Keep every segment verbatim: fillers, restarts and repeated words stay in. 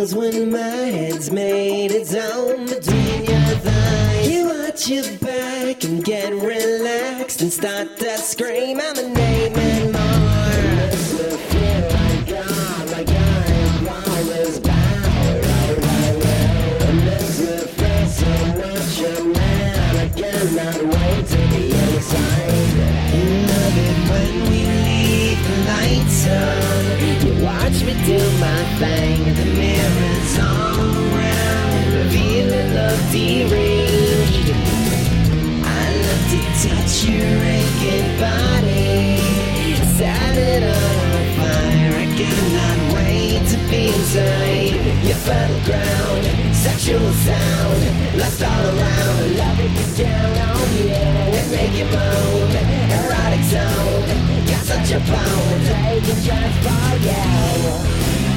feels when my head's made its home between your thighs. You watch your back and get relaxed and start to scream out my name and more. It makes me feel like God, like I am always bound. It makes me feel so much a man. I cannot wait to be inside. You love it when we leave the lights on. You watch me do my thing. The mirror's all around, revealing love deranged. I love to touch your aching body, set it on fire. I cannot wait to be inside your battleground. Sexual sound, lost all around. Love it gets down on you and make you moan. Erotic zone, got such a power. They can just for you.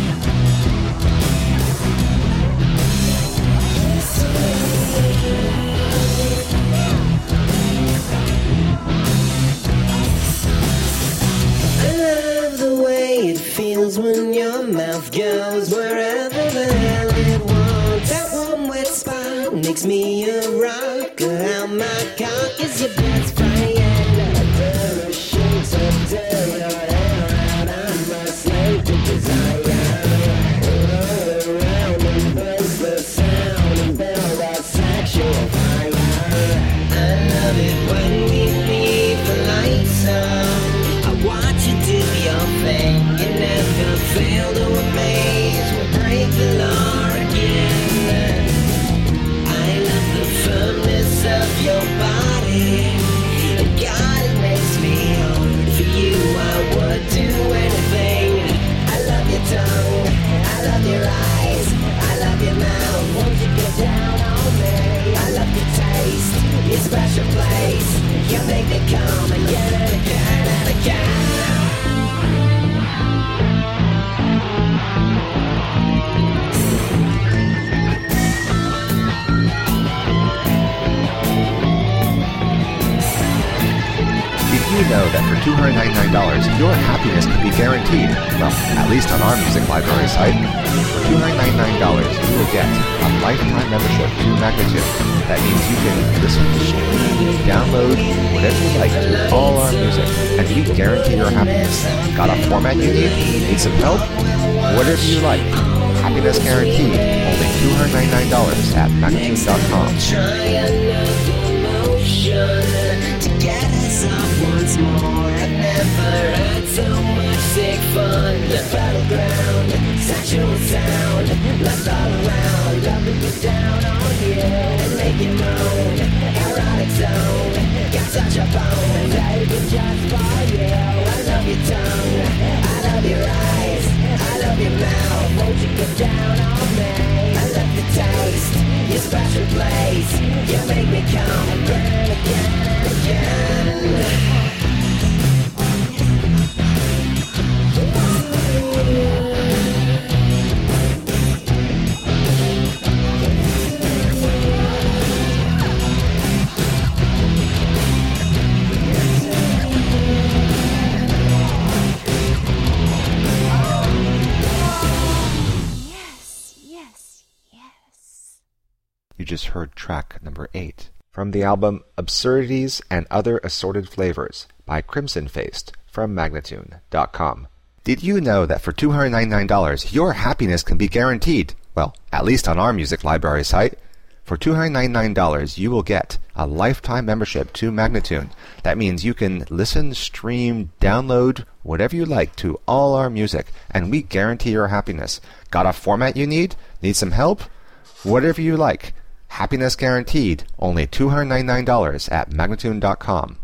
I love the way it feels when your mouth goes wherever the hell it wants. That one wet spot makes me a rock. How my cock is your best friend. There are shakes of tear your hair out. I'm a slave to desire. Roll around and buzz the sound and build a sexual fire. I love it when we leave the lights on. I watch you do your thing. You never fail to amaze. We'll break the law again. I love the firmness of your body. And God, it makes me hard. For you I would do anything. I love your tongue, I love your eyes, I love your mouth. Won't you get down on me? I love your taste, your special place. You make me come again and again and again. Did you know that for two hundred ninety-nine dollars, your happiness can be guaranteed? Well, at least on our music library site. For two hundred ninety-nine dollars, you will get a lifetime membership to Magnitude. That means you can listen, stream, download, whatever you like to all our music, and we guarantee your happiness. Got a format you need? Need some help? Whatever you like. Happiness guaranteed. Only two hundred ninety-nine dollars at magnitude dot com. To get us up once more. I've never had so much sick fun. The battleground, sexual sound, lost all around. Love to get down on you and make you moan. Erotic zone, got such a bone. Baby, just for you. I love your tongue, I love your eyes, I love your mouth. Won't you get down on me? I love the taste, your special place. You make me come and burn again and again. You just heard track number eight from the album Absurdities and Other Assorted Flavors by Crimson Faced from Magnatune dot com. Did you know that for two hundred ninety-nine dollars your happiness can be guaranteed? Well, at least on our music library site. For two hundred ninety-nine dollars you will get a lifetime membership to Magnatune. That means you can listen, stream, download, whatever you like to all our music, and we guarantee your happiness. Got a format you need? Need some help? Whatever you like. Happiness guaranteed. Only two hundred ninety-nine dollars at Magnatune dot com.